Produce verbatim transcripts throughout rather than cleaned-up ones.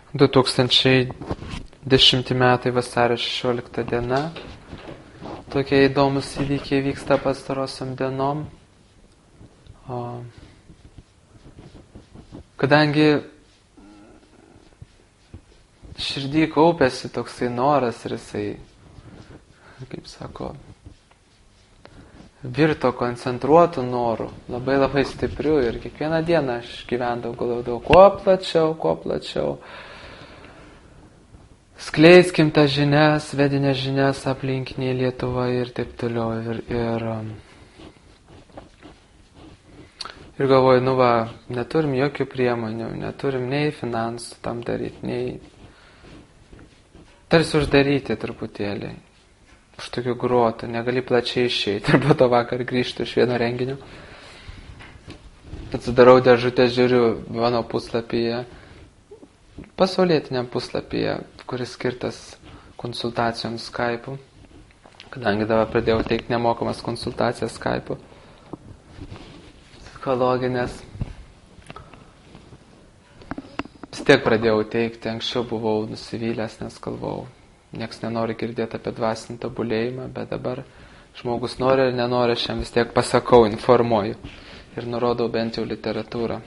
du tūkstančiai dešimti metai vasario šešiolikta diena. Tokie įdomus įvykiai vyksta pastarosiom dienom. O kadangi širdį kaupėsi toksai noras ir jisai, kaip sako, virto koncentruotų norų, labai labai stiprių ir kiekvieną dieną aš gyvendavau, galvodavau, kuo plačiau, kuo plačiau. Skleiskim tas žinias, vedinės žinias aplinkiniai Lietuvoje ir taip toliau. Ir, ir, ir galvoju, nu va, neturim jokių priemonių, neturim nei finansų tam daryti, nei tarsi uždaryti truputėlį. Už tokių gruotų, negali plačiai išeiti. Ir po to vakar grįžtu iš vieno renginio. Atsidarau dėžutę, žiūriu mano puslapyje, pasaulietiniam puslapyje, kuris skirtas konsultacijoms Skype'u. Kadangi dabar pradėjau teikti nemokamas konsultacijas Skype'u. Psichologinės. Vis tiek pradėjau teikti, anksčiau buvau nusivylęs, nes galvojau, nieks nenori girdėti apie dvasinį tobulėjimą, bet dabar žmogus nori ir nenori, aš jam vis tiek pasakau, informuoju ir nurodau bent jau literatūrą.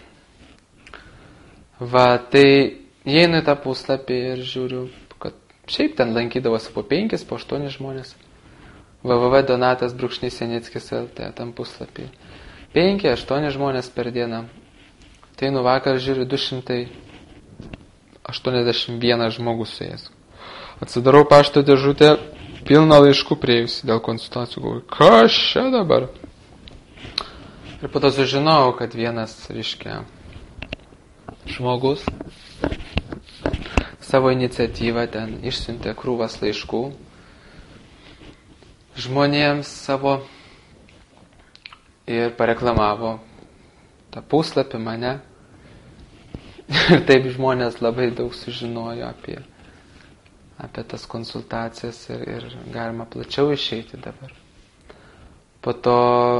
Va, tai įeinu į tą puslapį ir žiūriu, kad šiaip ten lankydavosi po penkis, po aštuonis žmonės. w w w taškas donatas brūkšnys janickis lt tam puslapį. penki aštuoni žmonės per dieną. Tai nu vakar žiūriu du šimtai aštuoniasdešimt vienas žmogus su jais. Atsidarau pašto dėžutę, pilną laiškų priejusi dėl konsultacijų. Galvoju, kas čia dabar? Ir po to sužinojau, kad vienas, reiškia, žmogus savo iniciatyvą ten išsiuntė krūvas laiškų žmonėms savo ir pareklamavo tą puslapį mane. Ir taip žmonės labai daug sužinojo apie, apie tas konsultacijas ir, ir galima plačiau išeiti dabar. Po to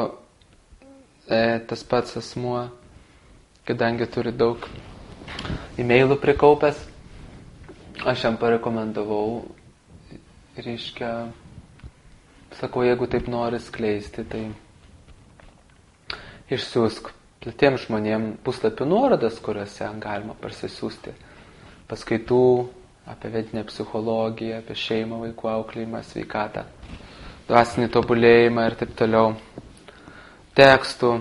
e, tas pats asmuo, kadangi turi daug e-mailų prikaupęs, aš jam parekomendavau, reiškia, sakau, jeigu taip nori skleisti, tai išsiųsk platiems žmonėms puslapių nuorodas, kuriuose galima parsisiųsti paskaitų apie vedinę psichologiją, apie šeimą, vaikų auklėjimą, sveikatą, dvasinį tobulėjimą ir taip toliau, tekstų,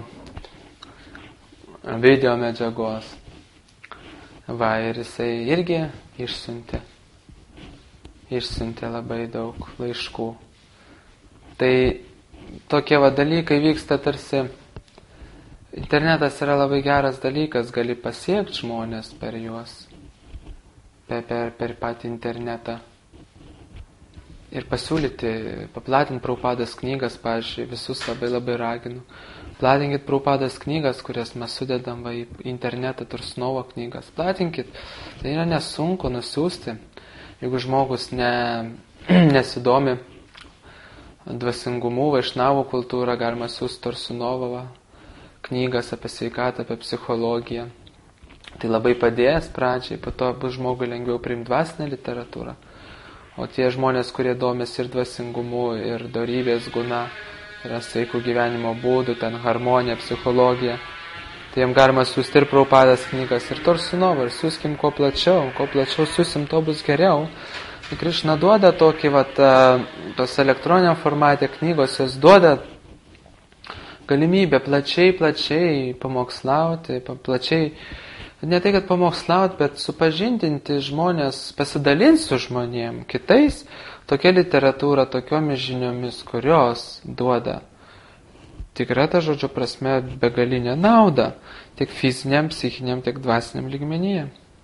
video medžiagos. Va, ir jisai irgi išsiuntė, išsiuntė labai daug laiškų. Tai tokie va dalykai vyksta tarsi, internetas yra labai geras dalykas, gali pasiekti žmonės per juos, per, per, per patį internetą. Ir pasiūlyti, paplatinti Prabhupados knygas, pavyzdžiui, visus labai labai raginu. Platinkit Prabhupados knygas, kurias mes sudedam va, į internetą, Tursnovo knygas. Platinkit, tai yra nesunku nusiųsti. Jeigu žmogus ne, nesidomi dvasingumu, vaišnavų kultūrą, galima siųsti Tursnovo knygas apie sveikatą, apie psichologiją. Tai labai padės pradžiai, po to bus žmogui lengviau priimti dvasinę literatūrą. O tie žmonės, kurie domisi ir dvasingumu, ir dorybės guna, yra sveikų gyvenimo būdų, ten harmonija, psichologija, tai jam galima siūsti ir Prabhupados knygas, ir Tursunovo, ir siūskim kuo plačiau, kuo plačiau siūsim, to bus geriau. Krišna duoda tokį, vat, tos elektroniniam formatė knygos, jos duoda galimybę plačiai, plačiai pamokslauti, plačiai, ne tai, kad pamokslauti, bet supažindinti žmonės, pasidalinti su žmonėm, kitais, tokia literatūra, tokiomis žiniomis, kurios duoda tikrą tą žodžio prasme begalinę naudą, tiek fiziniam, psichiniam, tiek dvasiniam lygmenyje.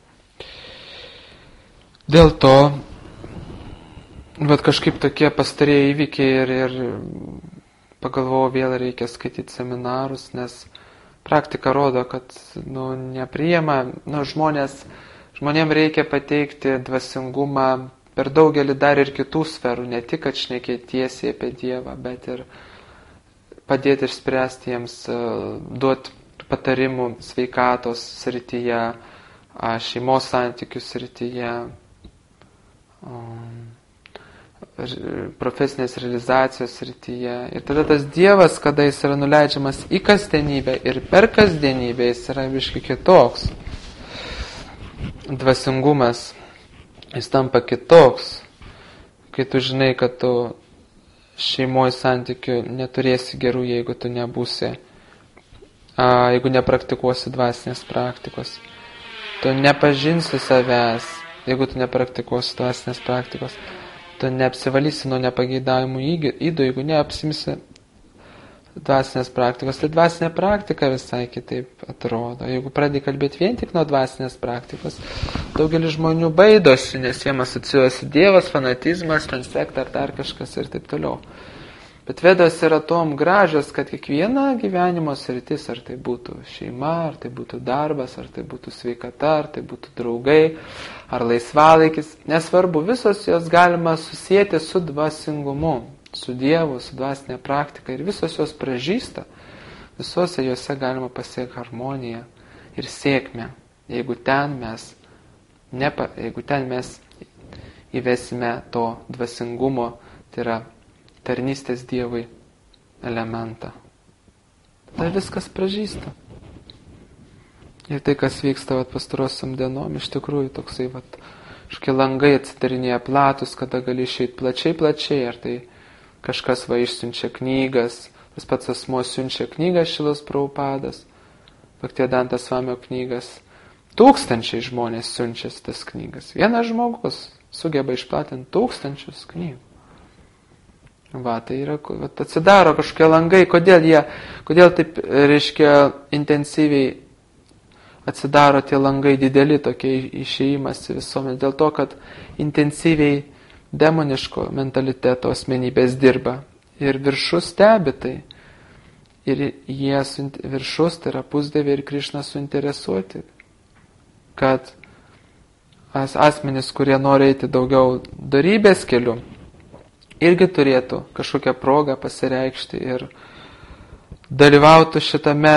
Dėl to, vat kažkaip tokie pastarėjai įvykiai ir, ir pagalvojau, vėl reikia skaityti seminarus, nes praktika rodo, kad nu, nepriima, nu, žmonės, žmonėm reikia pateikti dvasingumą per daugelį dar ir kitų sferų, ne tik, kad šnekėti tiesiai apie Dievą, bet ir padėti išspręsti jiems, duoti patarimų sveikatos srityje, šeimos santykių srityje, profesinės realizacijos srityje. Ir tada tas Dievas, kada jis yra nuleidžiamas į kasdienybę ir per kasdienybę, jis yra biškai kitoks. Dvasingumas, jis tampa kitoks. Kai tu žinai, kad tu šeimoje santykių neturėsi gerų, jeigu tu nebūsi, a, jeigu nepraktikuosi dvasinės praktikos. Tu nepažinsi savęs, jeigu tu nepraktikuosi dvasinės praktikos. Tu neapsivalysi nuo nepageidavimų ydų, jeigu neapsimsi dvasinės praktikos. Tai dvasinė praktika visai kitaip atrodo. Jeigu pradėjai kalbėti vien tik nuo dvasinės praktikos, daugelis žmonių baidosi, nes jiem asocijuosi Dievas, fanatizmas, ten sekta ar dar kažkas ir taip toliau. Bet Vedos yra tom gražios, kad kiekviena gyvenimo sritis, ar tai būtų šeima, ar tai būtų darbas, ar tai būtų sveikata, ar tai būtų draugai, ar laisvalaikis, nesvarbu, visos jos galima susijęti su dvasingumu, su Dievu, su dvasinė praktika ir visos jos pražįsta. Visose jose galima pasiekti harmoniją ir sėkmę, jeigu ten mes, nepa, jeigu ten mes įvesime to dvasingumo, tai yra tarnystės Dievui elementą. Tai viskas pražįsta. Ir tai, kas vyksta vat, pastarosiam dienom, iš tikrųjų toksai, vat, kažkokie langai atsidarinėja platus, kada gali išeiti plačiai, plačiai, ar tai kažkas va išsiunčia knygas, tas pats asmuo siunčia knygas Šilos Prabhupadas, Bhaktivedanta Swamio knygas, tūkstančiai žmonės siunčia tas knygas. Vienas žmogus sugeba išplatinti tūkstančius knygų. Va, tai yra, va, atsidaro kažkokie langai, kodėl jie, kodėl taip, reiškia, intensyviai atsidaro tie langai dideli, tokie išėjimas į visuomenę, dėl to, kad intensyviai demoniško mentaliteto asmenybės dirba ir viršus stebi tai. Ir jie, viršus, tai yra Pusdieviai ir Krišna suinteresuoti, kad as, asmenys, kurie nori eiti daugiau dorybės keliu, irgi turėtų kažkokią progą pasireikšti ir dalyvautų šitame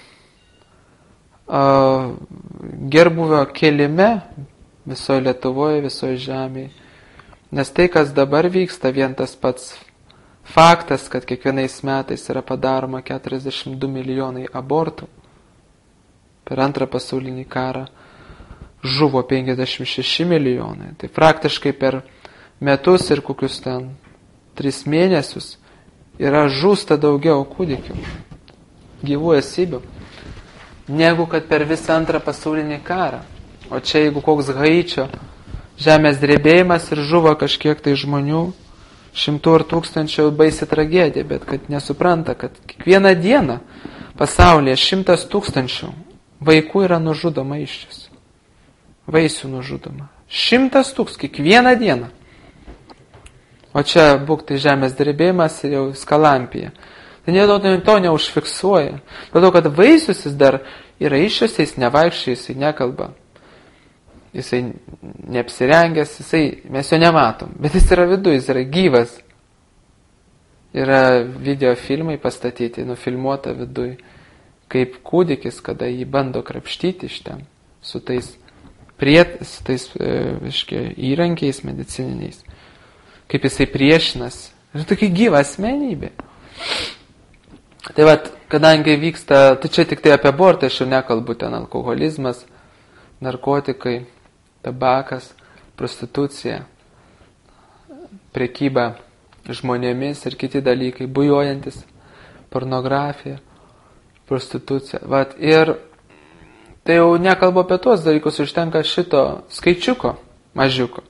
uh, gerbuvio kelime visoje Lietuvoje, visoje žemėje. Nes tai, kas dabar vyksta, vien tas pats faktas, kad kiekvienais metais yra padaroma keturiasdešimt du milijonai abortų. Per antrą pasaulinį karą žuvo penkiasdešimt šeši milijonai. Tai praktiškai per metus ir kokius ten tris mėnesius yra žūsta daugiau kūdikių, gyvų esybių, negu kad per visą antrą pasaulinį karą. O čia jeigu koks Haičio žemės drebėjimas ir žuvo kažkiek tai žmonių, šimtų ar tūkstančių, baisi tragedija, bet kad nesupranta, kad kiekvieną dieną pasaulyje šimtas tūkstančių vaikų yra nužudoma iščius. Vaisių nužudoma. Šimtas tūkstančių kiekvieną dieną. O čia būk tai žemės drebėjimas ir jau skalampija. Tai ne to, to neužfiksuoja. Dėl to, kad vaisius jis dar yra iščiuose, jis nevaikščia, jisai nekalba. Jisai neapsirengęs, jisai, mes jo nematom. Bet jis yra viduje, jis yra gyvas. Yra videofilmai pastatyti, nufilmuota viduje, kaip kūdikis, kada jį bando krapštyti iš ten, su tais, priet, su tais e, įrankiais medicininiais. Kaip jisai priešinas. Ir tokia gyva asmenybė. Tai vat, kadangi vyksta, tai čia tik tai apie abortą, aš jau nekalbu, ten alkoholizmas, narkotikai, tabakas, prostitucija, prekyba žmonėmis ir kiti dalykai, bujojantis, pornografija, prostitucija. Vat, ir tai jau nekalbu apie tuos dalykus, užtenka šito skaičiuko, mažiuko.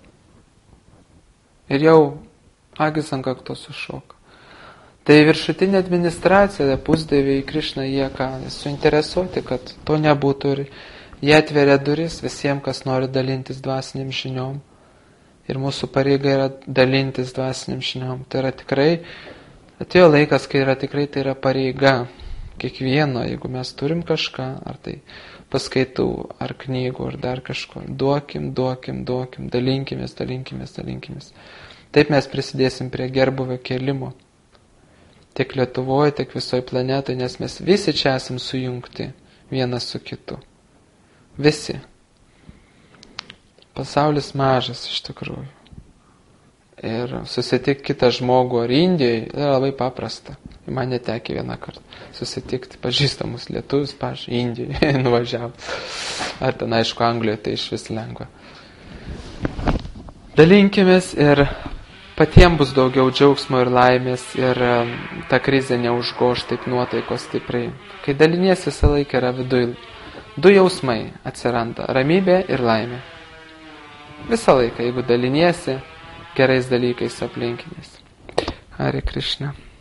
Ir jau agis ant kakto sušoka. Tai viršutinė administracija, Pusdieviai, Krišna, jie ką, suinteresuoti, kad to nebūtų ir jie atveria duris visiems, kas nori dalintis dvasiniam žiniom. Ir mūsų pareiga yra dalintis dvasiniam žiniom. Tai yra tikrai, atėjo laikas, kai yra tikrai, tai yra pareiga kiekvieno, jeigu mes turim kažką, ar tai paskaitų, ar knygų, ar dar kažko. Duokim, duokim, duokim, dalinkimės, dalinkimės, dalinkimės. Taip mes prisidėsim prie gerbuvio kelimo. Tiek Lietuvoje, tiek visoje planetoje, nes mes visi čia esam sujungti vienas su kitu. Visi. pasaulis mažas iš tikrųjų. Ir susitikti kitą žmogų ar Indijoje yra labai paprasta. Man netekė vieną kartą susitikti pažįstamus lietuvius, pavyzdžiui, Indijoje nuvažiavo. Ar ten, aišku, Anglijoje tai iš vis lengva. Dalinkimės ir patiems bus daugiau džiaugsmo ir laimės ir ta krizė neužgoš taip nuotaikos stipriai. Kai daliniesi, visą laiką yra viduj. Du jausmai atsiranda – ramybė ir laimė. Visą laiką, jeigu daliniesi gerais dalykais aplinkiniais. Hare Krishna.